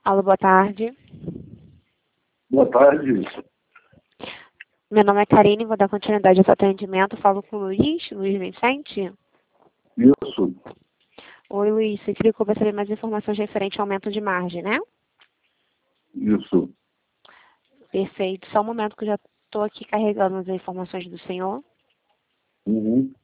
Alô, boa tarde. Boa tarde. Meu nome é Karine, vou dar continuidade ao seu atendimento. Falo com o Luiz Vicente. Isso. Oi, Luiz. Você clicou para saber mais informações referente ao aumento de margem, né? Isso. Perfeito. Só um momento que eu já estou aqui carregando as informações do senhor. Uhum.